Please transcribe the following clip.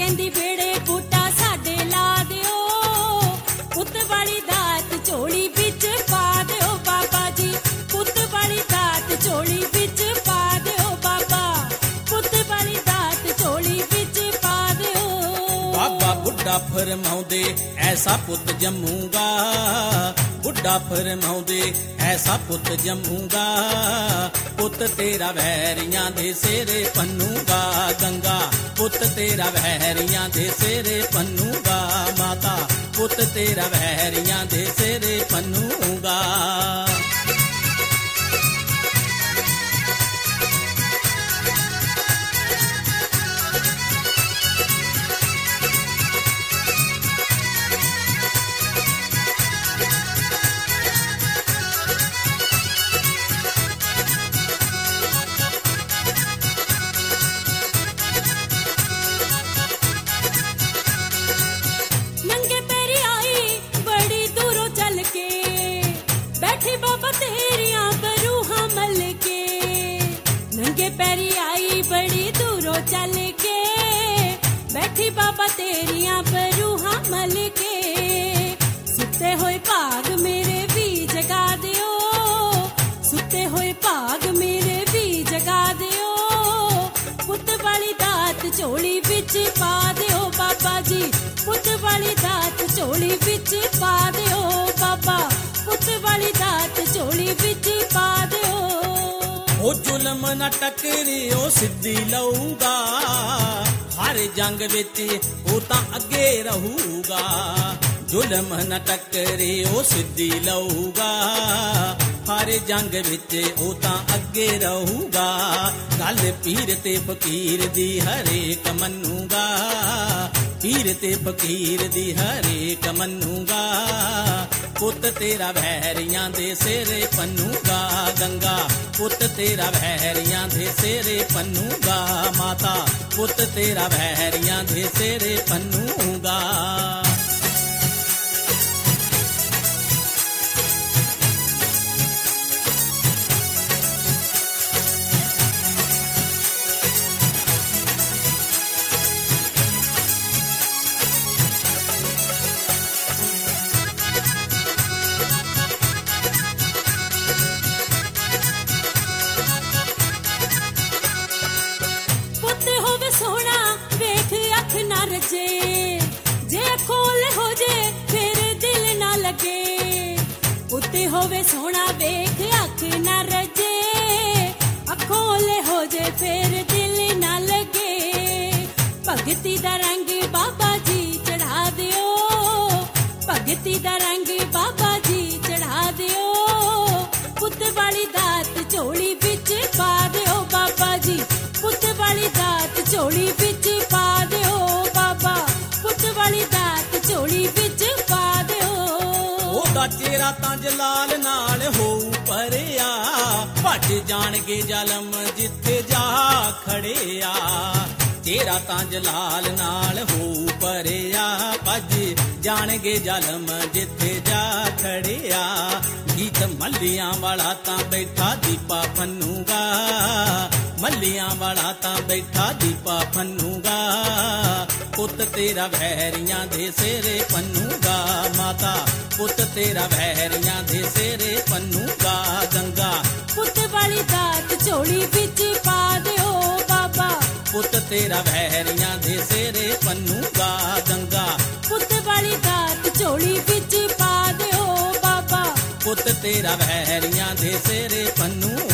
ਕਹਿੰਦੀ ਬੇੜੇ ਬੂਟਾ ਸਾਡੇ ਲਾ ਦਿਓ, ਪੁੱਤ ਵਾਲੀ ਦਾਤ ਝੋਲੀ ਵਿੱਚ ਪਾ ਦਿਓ ਬਾਬਾ ਜੀ, ਪੁੱਤ ਵਾਲੀ ਦਾਤ ਝੋਲੀ ਵਿੱਚ ਪਾ ਦਿਓ ਬਾਬਾ, ਪੁੱਤ ਵਾਲੀ ਦਾਤ ਝੋਲੀ ਵਿੱਚ ਪਾ ਦਿਓ। ਬਾਬਾ ਬੁੱਢਾ ਫਰਮਾਉਂਦੇ ਐਸਾ ਪੁੱਤ ਜੰਮੂਗਾ, ਬੁੱਢਾ ਫਰਮਾਉਂਦੇ ਐਸਾ ਪੁੱਤ ਜੰਮੂਗਾ, ਪੁੱਤ ਤੇਰਾ ਵੈਰੀਆਂ ਦੇ ਸਿਰੇ ਪੰਨੂਗਾ ਗੰਗਾ, ਪੁੱਤ ਤੇਰਾ ਵੈਰੀਆਂ ਦੇ ਸਿਰੇ ਪੰਨੂਗਾ ਮਾਤਾ, ਪੁੱਤ ਤੇਰਾ ਵੈਰੀਆਂ ਦੇ ਸਿਰੇ ਪੰਨੂਗਾ। ਪੈਰੀ ਆਈ ਬੜੀ ਦੂਰੋਂ ਚੱਲ ਕੇ, ਬੈਠੀ ਬਾਬਾ ਤੇਰੀਆਂ ਬਰੂਹਾਂ ਮਲ ਕੇ, ਸੁੱਤੇ ਹੋਏ ਭਾਗ ਮੇਰੇ ਵੀ ਜਗਾ ਦਿਓ, ਸੁੱਤੇ ਹੋਏ ਭਾਗ ਮੇਰੇ ਵੀ ਜਗਾ ਦਿਓ, ਪੁੱਤ ਵਾਲੀ ਦਾਤ ਝੋਲੀ ਵਿੱਚ ਪਾ ਦਿਓ ਬਾਬਾ ਜੀ, ਪੁੱਤ ਵਾਲੀ ਦਾਤ ਝੋਲੀ ਵਿੱਚ ਪਾ ਦਿਓ ਬਾਬਾ, ਪੁੱਤ ਵਾਲੀ ਦਾਤ ਝੋਲੀ ਵਿੱਚ ਪਾ ਦਿਓ। ਉਹ ਜ਼ੁਲਮ ਨਾ ਟਕਰੇ ਉਹ ਸਿੱਧੀ ਲਊਗਾ, ਹਰ ਜੰਗ ਵਿੱਚ ਉਹ ਤਾਂ ਅੱਗੇ ਰਹੂਗਾ, ਜ਼ੁਲਮ ਨਾ ਟਕਰੇ ਉਹ ਸਿੱਧੀ ਲਊਗਾ, ਹਰ ਜੰਗ ਵਿੱਚ ਉਹ ਤਾਂ ਅੱਗੇ ਰਹੂਗਾ, ਗੱਲ ਪੀਰ ਤੇ ਫਕੀਰ ਦੀ ਹਰੇਕ ਮੰਨੂਗਾ, ਪੀਰ ਤੇ ਫਕੀਰ ਦੀ ਹਰੇਕ ਮੰਨੂਗਾ, ਪੁੱਤ ਤੇਰਾ ਵੈਰੀਆਂ ਦੇ ਸਿਰੇ ਪੰਨੂਗਾ ਗੰਗਾ, ਪੁੱਤ ਤੇਰਾ ਵੈਰੀਆਂ ਦੇ ਸਿਰੇ ਪੰਨੂਗਾ ਮਾਤਾ, ਪੁੱਤ ਤੇਰਾ ਵੈਰੀਆਂ ਦੇ ਸਿਰੇ ਪੰਨੂਗਾ। ਜੇ ਖੋਲ ਹੋ ਜੇ ਫਿਰ ਦਿਲ ਨਾ ਲੱਗੇ, ਉੱਤੇ ਹੋਵੇ ਸੋਹਣਾ ਵੇਖ ਅੱਖ ਨਾ ਰਜੇ, ਅੱਖੋਂ ਹੋ ਜੇ ਫਿਰ ਦਿਲ ਨਾ ਲੱਗੇ, ਭਗਤੀ ਦਾ ਰੰਗ ਬਾਬਾ ਜੀ ਚੜਾ ਦਿਓ, ਭਗਤੀ ਦਾ ਰੰਗ ਬਾਬਾ ਜੀ ਚੜਾ ਦਿਓ, ਪੁੱਤ ਵਾਲੀ ਦਾਤ ਝੋਲੀ ਵਿੱਚ ਪਾ ਦਿਓ ਬਾਬਾ ਜੀ, ਪੁੱਤ ਵਾਲੀ ਦਾਤ ਝੋਲੀ ਵਿੱਚ ਪਾ ਦਿਓ ਬਾਬਾ, ਪੁੱਤ ਵਾਲੀ ਦਾਤ ਝੋਲੀ ਵਿੱਚ ਪਾ ਦਿਓ। ਉਹਦਾ ਚਿਹਰਾ ਤਾਂ ਜਲਾਲ ਨਾਲ ਹੋਊ ਭਰਿਆ, ਭੱਜ ਜਾਣਗੇ ਜ਼ਾਲਮ ਜਿੱਥੇ ਜਾ ਖੜਿਆ, ਚਿਹਰਾ ਤਾਂ ਜਲਾਲ ਨਾਲ ਹੋਊ ਭਰਿਆ, ਭੱਜ ਜਾਣਗੇ ਜ਼ਾਲਮ ਜਿੱਥੇ ਜਾ ਖੜਿਆ, ਗੀਤ ਮੱਲੀਆਂ ਵਾਲਾ ਤਾਂ ਬੈਠਾ ਦੀਪਾ ਫੰਨੂਗਾ, ਮੱਲੀਆਂ ਵਾਲਾ ਤਾਂ ਬੈਠਾ ਦੀਪਾ ਫੰਨੂਗਾ, ਪੁੱਤ ਤੇਰਾ ਵੈਰੀਆਂ ਦੇ ਸਿਰੇ ਪੰਨੂਗਾ ਮਾਤਾ, ਪੁੱਤ ਤੇਰਾ ਵੈਰੀਆਂ ਦੇ ਸਿਰੇ ਪੰਨੂਗਾ ਗੰਗਾ, ਪੁੱਤ ਵਾਲੀ ਦਾਤ ਝੋਲੀ ਵਿੱਚ ਪਾ ਦਿਓ ਬਾਬਾ, ਪੁੱਤ ਤੇਰਾ ਵੈਰੀਆਂ ਦੇ ਸਿਰੇ ਪੰਨੂਗਾ ਗੰਗਾ, ਪੁੱਤ ਵਾਲੀ ਦਾਤ ਝੋਲੀ ਵਿੱਚ ਪਾ ਦਿਓ ਬਾਬਾ, ਪੁੱਤ ਤੇਰਾ ਵੈਰੀਆਂ ਦੇ ਸਿਰੇ ਪੰਨੂ